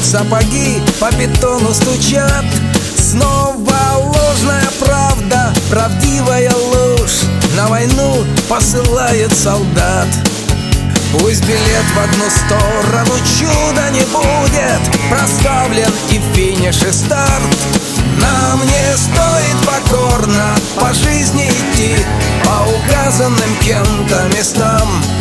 Сапоги по бетону стучат. Снова ложная правда, правдивая ложь. На войну посылает солдат. Пусть билет в одну сторону, чуда не будет, проставлен и финиш, и старт. Нам не стоит покорно по жизни идти по указанным кем-то местам.